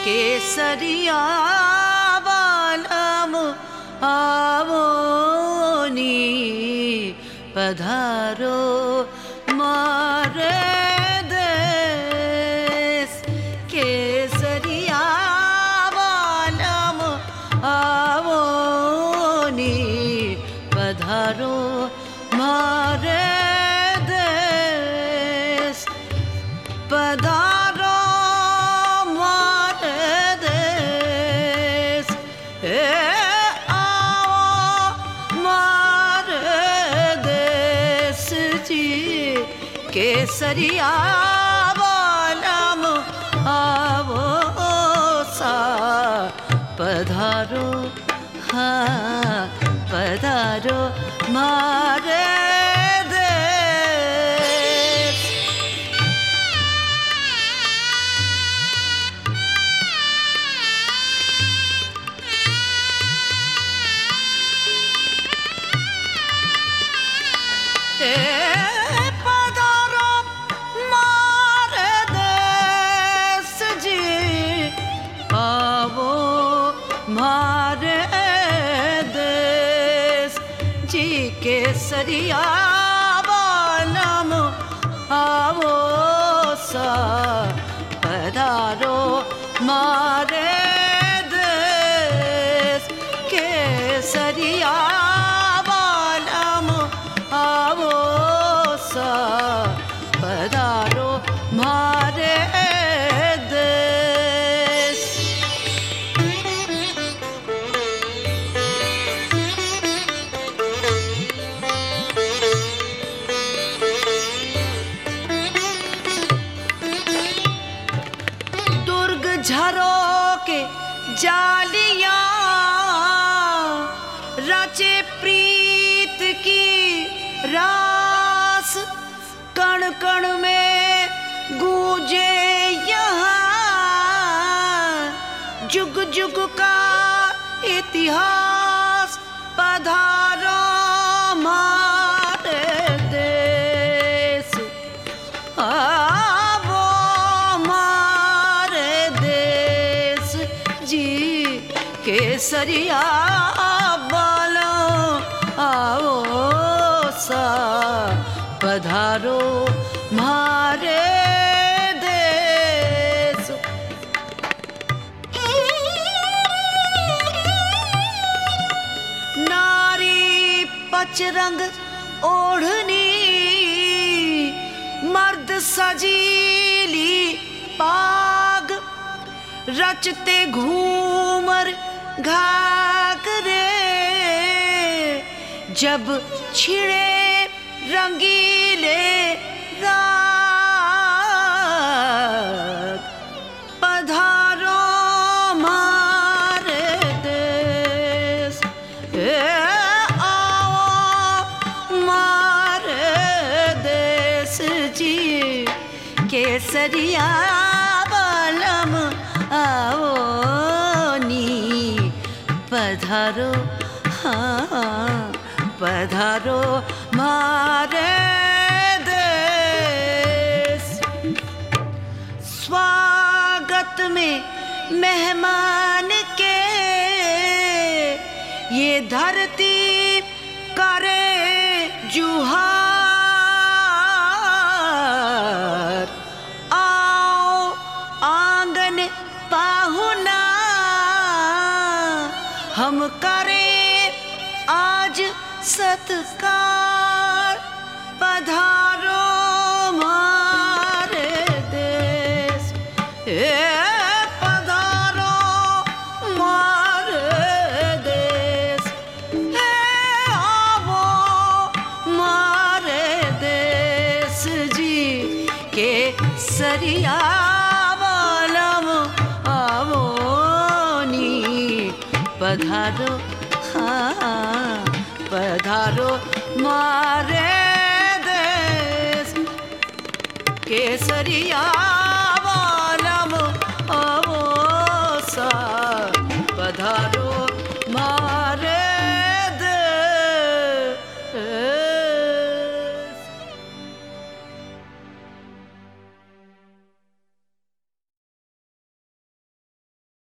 केसरिया बालम आवो नी पधारो मारे देश। केसरिया बालम आवो नी पधारो मारे देश। पधारो मारे देश, आओ मारे देश जी। केसरिया बालम आवो सा पधारो, हाँ पधारो मारे देश। पधारो मारे देश जी, आवो मारे देश जी। केसरिया बालम आवो सा पधारो मारे देश। केसरिया बालम आवो सा पधारो मारे देश। दुर्ग झरो के जालियां रचे प्रीत की रास। कण कण में गूंजे यहाँ जुग जुग का इतिहास। पधारो मारे देश, आवो मारे देश जी। केसरिया बालम आओ सा पधारो मारे देश। नारी पचरंग ओढ़नी, मर्द सजीली पाग। रचते घूमर घाघरे, जब छिड़े रंगीले राग। पधारो मारे देश, आओ मारे देश जी। केसरिया बालम आओ नी पधारो, हाँ पधारो मारे देश। स्वागत में मेहमान के ये धरती करे जुहार। आओ आंगन पाहुना, हम करें आज सत्कार। पधारो मारे देश, पधारो मारे देश। आवो मारे देश जी। केसरिया बालम आवो नी पधारो, हाँ पधारो मारे देश। केसरिया